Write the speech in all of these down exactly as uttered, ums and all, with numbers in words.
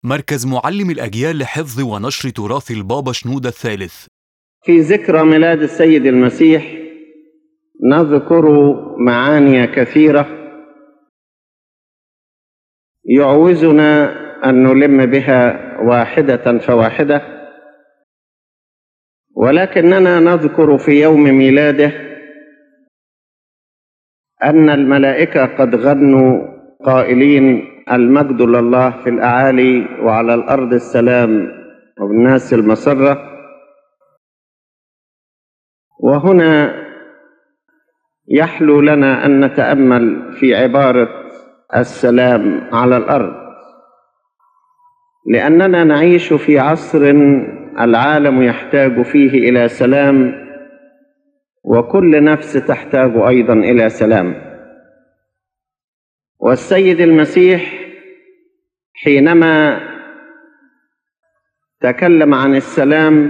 مركز معلم الأجيال لحفظ ونشر تراث البابا شنودة الثالث. في ذكرى ميلاد السيد المسيح نذكر معاني كثيرة يعوزنا أن نلم بها واحدة فواحدة، ولكننا نذكر في يوم ميلاده أن الملائكة قد غنوا قائلين: المجد لله في الأعالي وعلى الأرض السلام وبالناس المسرة. وهنا يحلو لنا أن نتأمل في عبارة السلام على الأرض، لأننا نعيش في عصر العالم يحتاج فيه إلى سلام، وكل نفس تحتاج أيضا إلى سلام. والسيد المسيح حينما تكلم عن السلام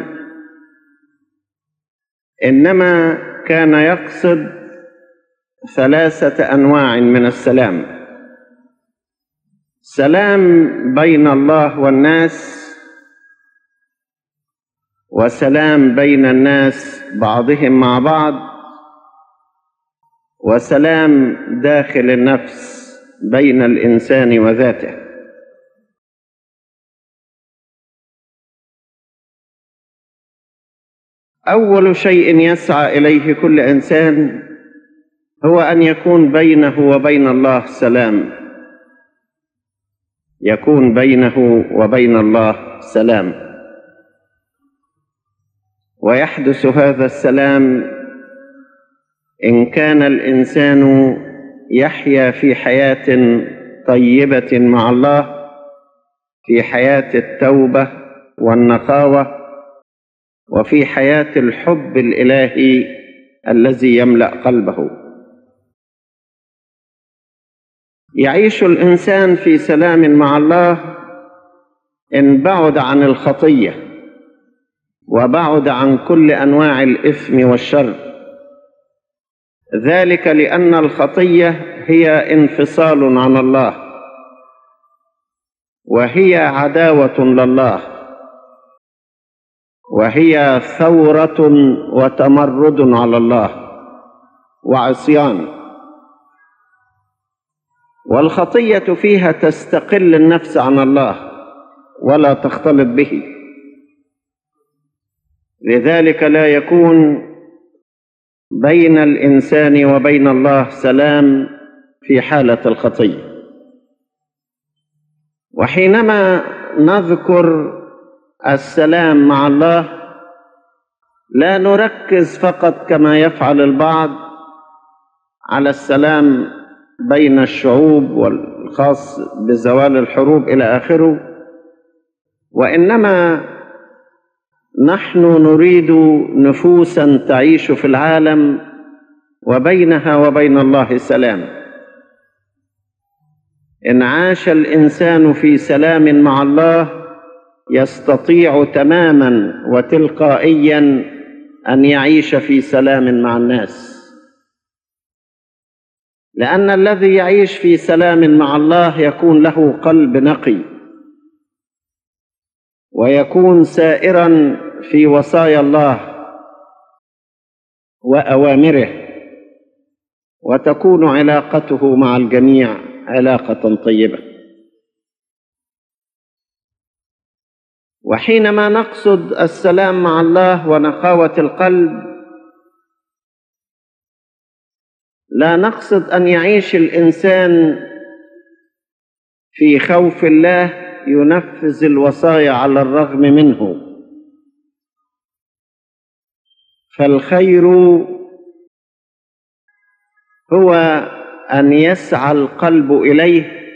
إنما كان يقصد ثلاثة أنواع من السلام: سلام بين الله والناس، وسلام بين الناس بعضهم مع بعض، وسلام داخل النفس بين الإنسان وذاته. أول شيء يسعى إليه كل إنسان هو أن يكون بينه وبين الله سلام، يكون بينه وبين الله سلام. ويحدث هذا السلام إن كان الإنسان يحيا في حياة طيبة مع الله، في حياة التوبة والنقاوة، وفي حياة الحب الإلهي الذي يملأ قلبه. يعيش الإنسان في سلام مع الله إن بعد عن الخطية وبعد عن كل أنواع الإثم والشر، ذلك لأن الخطية هي انفصال عن الله، وهي عداوة لله، وهي ثورة وتمرد على الله وعصيان. والخطية فيها تستقل النفس عن الله ولا تختلط به، لذلك لا يكون بين الإنسان وبين الله سلام في حالة الخطية. وحينما نذكر السلام مع الله لا نركز فقط كما يفعل البعض على السلام بين الشعوب والخاص بزوال الحروب إلى آخره، وإنما نحن نريد نفوسا تعيش في العالم وبينها وبين الله سلام. إن عاش الإنسان في سلام مع الله يستطيع تماما وتلقائيا أن يعيش في سلام مع الناس، لأن الذي يعيش في سلام مع الله يكون له قلب نقي، ويكون سائرا في وصايا الله وأوامره، وتكون علاقته مع الجميع علاقة طيبة. وحينما نقصد السلام مع الله ونقاوة القلب لا نقصد أن يعيش الإنسان في خوف الله ينفذ الوصايا على الرغم منه، فالخير هو أن يسعى القلب إليه،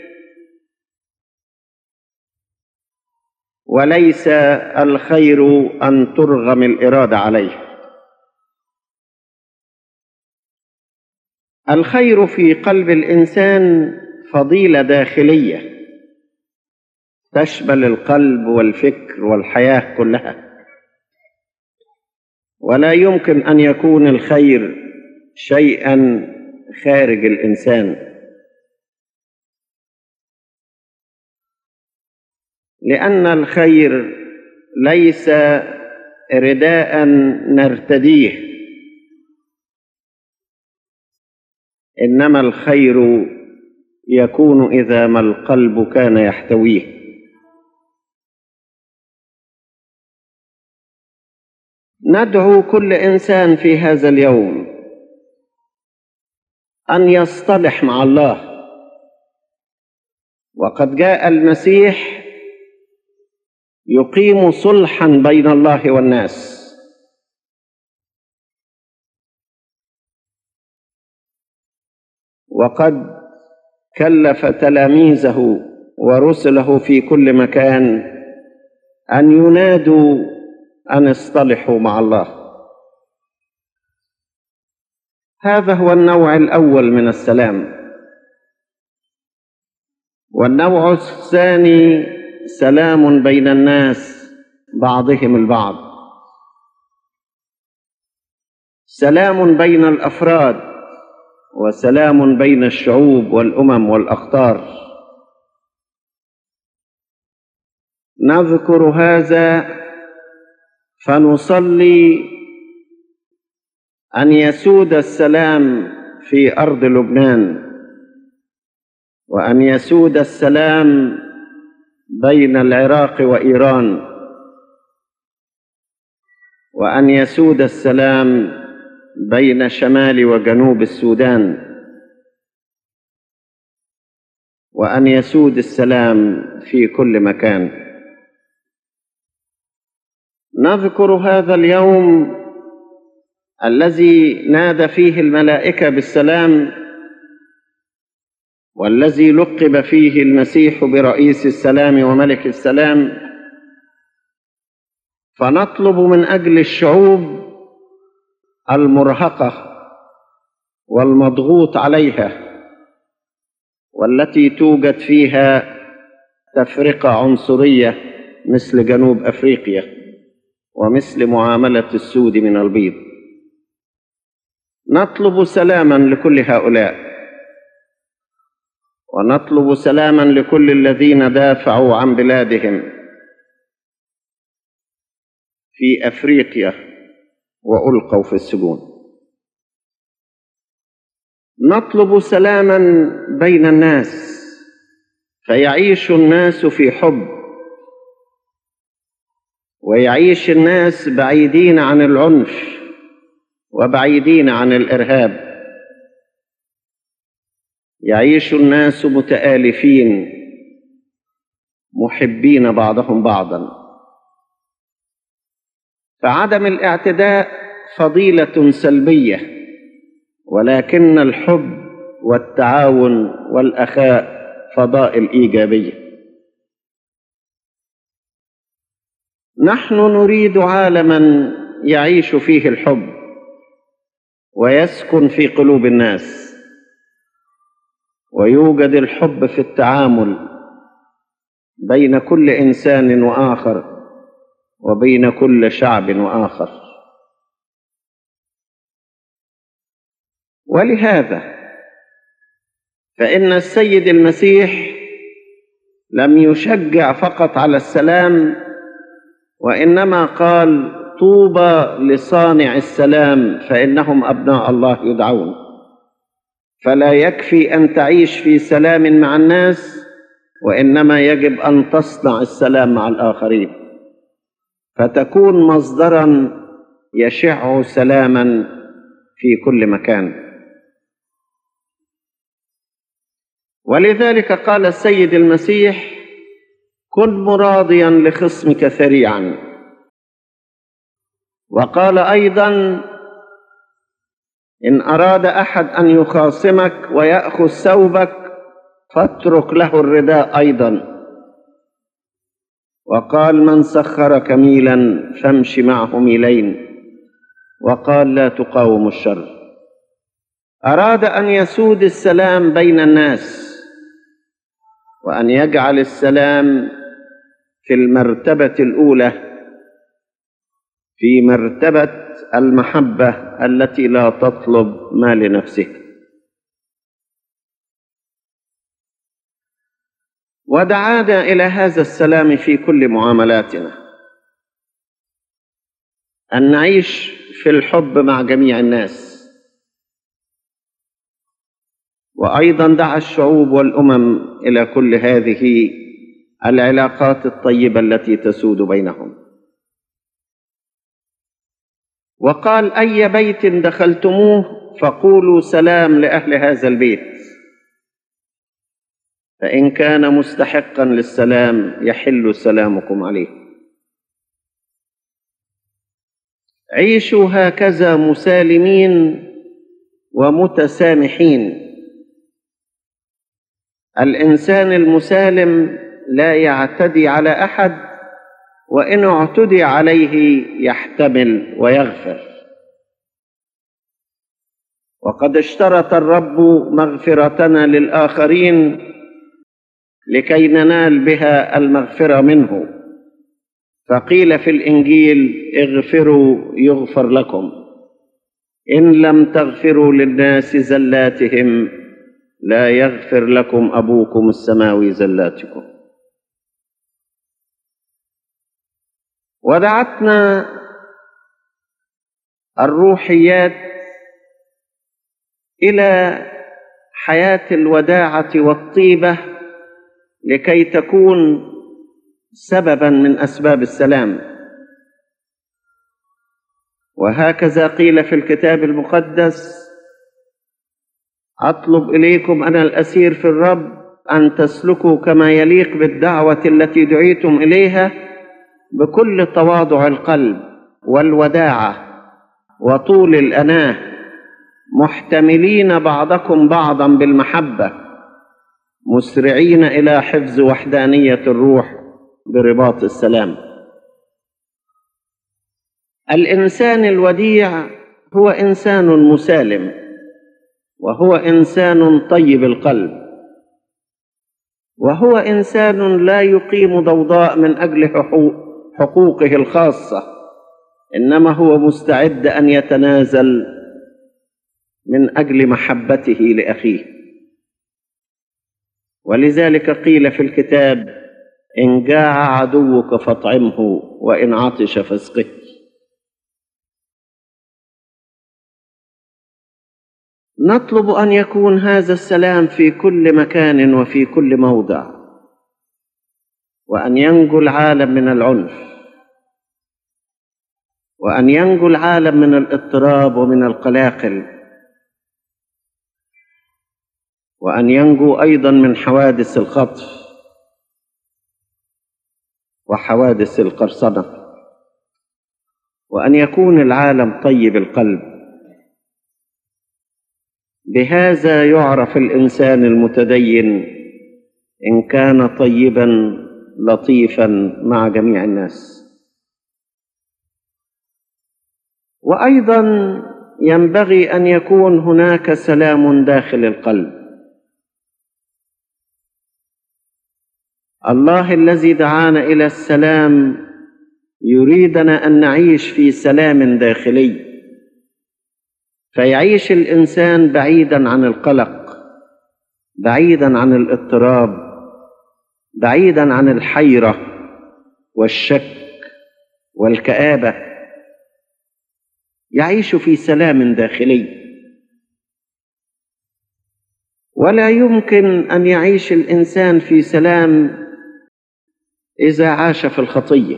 وليس الخير أن ترغم الإرادة عليه. الخير في قلب الإنسان فضيلة داخلية تشمل القلب والفكر والحياة كلها، ولا يمكن أن يكون الخير شيئا خارج الإنسان. لأن الخير ليس رداء نرتديه، إنما الخير يكون إذا ما القلب كان يحتويه. ندعو كل إنسان في هذا اليوم أن يصطلح مع الله، وقد جاء المسيح يقيم صلحا بين الله والناس. وقد كلف تلاميذه ورسله في كل مكان أن ينادوا أن اصطلحوا مع الله. هذا هو النوع الأول من السلام. والنوع الثاني سلام بين الناس بعضهم البعض، سلام بين الأفراد، وسلام بين الشعوب والأمم والأقطار. نذكر هذا فنصلي أن يسود السلام في أرض لبنان، وأن يسود السلام بين العراق وإيران، وأن يسود السلام بين شمال وجنوب السودان، وأن يسود السلام في كل مكان. نذكر هذا اليوم الذي نادى فيه الملائكة بالسلام، والذي لقب فيه المسيح برئيس السلام وملك السلام، فنطلب من أجل الشعوب المرهقة والمضغوط عليها، والتي توجد فيها تفرقة عنصرية مثل جنوب أفريقيا ومثل معاملة السود من البيض. نطلب سلاما لكل هؤلاء، ونطلب سلاما لكل الذين دافعوا عن بلادهم في أفريقيا وألقوا في السجون. نطلب سلاما بين الناس فيعيش الناس في حب، ويعيش الناس بعيدين عن العنف وبعيدين عن الإرهاب. يعيش الناس متآلفين محبين بعضهم بعضا. فعدم الاعتداء فضيلة سلبية، ولكن الحب والتعاون والأخاء فضائل إيجابية. نحن نريد عالما يعيش فيه الحب ويسكن في قلوب الناس، ويوجد الحب في التعامل بين كل إنسان وآخر، وبين كل شعب وآخر. ولهذا فإن السيد المسيح لم يشجع فقط على السلام، وإنما قال: طوبى لصانع السلام فإنهم أبناء الله يدعون. فلا يكفي أن تعيش في سلام مع الناس، وإنما يجب أن تصنع السلام مع الآخرين، فتكون مصدرا يشع سلاما في كل مكان. ولذلك قال السيد المسيح: كن مراضيا لخصمك سريعا. وقال أيضا: إن أراد أحد أن يخاصمك ويأخذ ثوبك فاترك له الرداء أيضا. وقال: من سخرك ميلا فامش معه ميلين. وقال: لا تقاوم الشر. أراد أن يسود السلام بين الناس، وأن يجعل السلام في المرتبة الأولى، في مرتبة المحبة التي لا تطلب ما لنفسه. ودعانا إلى هذا السلام في كل معاملاتنا، أن نعيش في الحب مع جميع الناس. وأيضا دعا الشعوب والأمم إلى كل هذه العلاقات الطيبة التي تسود بينهم. وقال: أي بيت دخلتموه فقولوا سلام لأهل هذا البيت، فإن كان مستحقا للسلام يحل سلامكم عليه. عيشوا هكذا مسالمين ومتسامحين. الإنسان المسالم لا يعتدي على أحد، وإن اعتدي عليه يحتمل ويغفر. وقد اشترط الرب مغفرتنا للآخرين لكي ننال بها المغفرة منه، فقيل في الإنجيل: اغفروا يغفر لكم، إن لم تغفروا للناس زلاتهم لا يغفر لكم أبوكم السماوي زلاتكم. ودعتنا الروحيات إلى حياة الوداعة والطيبة لكي تكون سببا من أسباب السلام. وهكذا قيل في الكتاب المقدس: أطلب إليكم أنا الأسير في الرب أن تسلكوا كما يليق بالدعوة التي دعيتم إليها، بكل تواضع القلب والوداعة وطول الأناة، محتملين بعضكم بعضا بالمحبة، مسرعين إلى حفظ وحدانية الروح برباط السلام. الإنسان الوديع هو إنسان مسالم، وهو إنسان طيب القلب، وهو إنسان لا يقيم ضوضاء من أجل حقوقه الخاصة، إنما هو مستعد أن يتنازل من أجل محبته لأخيه. ولذلك قيل في الكتاب: إن جاع عدوك فاطعمه، وإن عطش فاسقه. نطلب أن يكون هذا السلام في كل مكان وفي كل موضع، وأن ينجو العالم من العنف، وأن ينجو العالم من الاضطراب ومن القلاقل، وأن ينجو أيضا من حوادث الخطف وحوادث القرصنة، وأن يكون العالم طيب القلب. بهذا يعرف الإنسان المتدين إن كان طيبا لطيفا مع جميع الناس. وأيضا ينبغي أن يكون هناك سلام داخل القلب. الله الذي دعانا إلى السلام يريدنا أن نعيش في سلام داخلي، فيعيش الإنسان بعيدا عن القلق، بعيدا عن الاضطراب، بعيدا عن الحيرة والشك والكآبة، يعيش في سلام داخلي. ولا يمكن أن يعيش الإنسان في سلام إذا عاش في الخطية.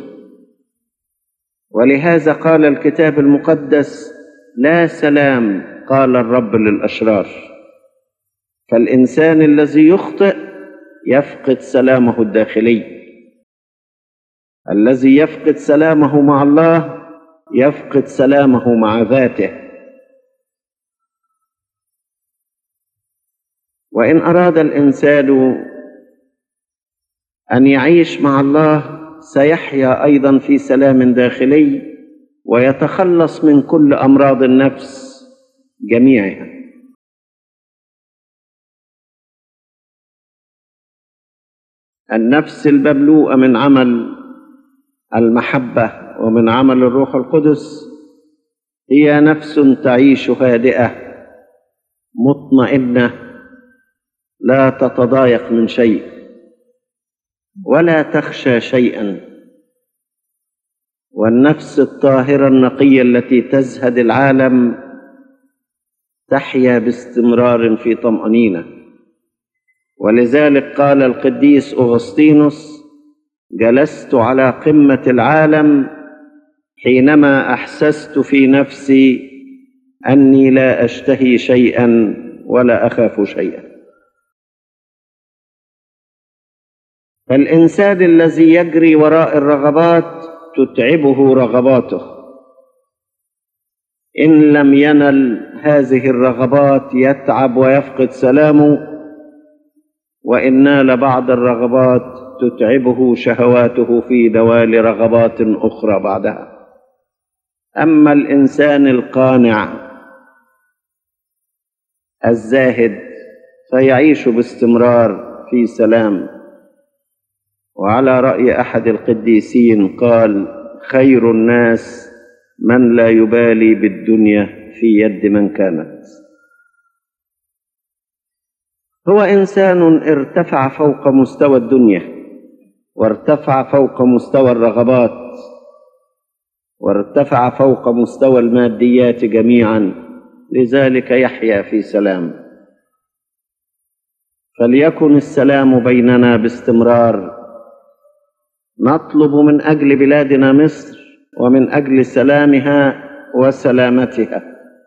ولهذا قال الكتاب المقدس: لا سلام قال الرب للأشرار. فالإنسان الذي يخطئ يفقد سلامه الداخلي، الذي يفقد سلامه مع الله يفقد سلامه مع ذاته. وإن أراد الإنسان أن يعيش مع الله سيحيا أيضا في سلام داخلي، ويتخلص من كل أمراض النفس جميعها. النفس المملوءة من عمل المحبة ومن عمل الروح القدس هي نفس تعيش هادئة مطمئنة لا تتضايق من شيء. ولا تخشى شيئا، والنفس الطاهرة النقية التي تزهد العالم تحيا باستمرار في طمأنينة. ولذلك قال القديس أغسطينوس: جلست على قمة العالم حينما أحسست في نفسي أني لا أشتهي شيئا ولا أخاف شيئا. فالإنسان الذي يجري وراء الرغبات تتعبه رغباته، إن لم ينل هذه الرغبات يتعب ويفقد سلامه، وإن نال بعض الرغبات تتعبه شهواته في دوال رغبات أخرى بعدها. أما الإنسان القانع الزاهد فيعيش باستمرار في سلام. وعلى رأي أحد القديسين قال: خير الناس من لا يبالي بالدنيا في يد من كانت. هو إنسان ارتفع فوق مستوى الدنيا، وارتفع فوق مستوى الرغبات، وارتفع فوق مستوى الماديات جميعا، لذلك يحيا في سلام. فليكن السلام بيننا باستمرار. نطلب من أجل بلادنا مصر ومن أجل سلامها وسلامتها،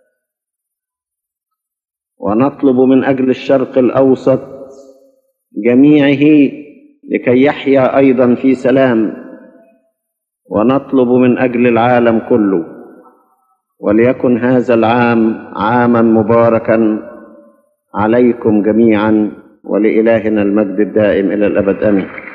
ونطلب من أجل الشرق الأوسط جميعه لكي يحيا أيضا في سلام، ونطلب من أجل العالم كله. وليكن هذا العام عاما مباركا عليكم جميعا، ولإلهنا المجد الدائم إلى الأبد آمين.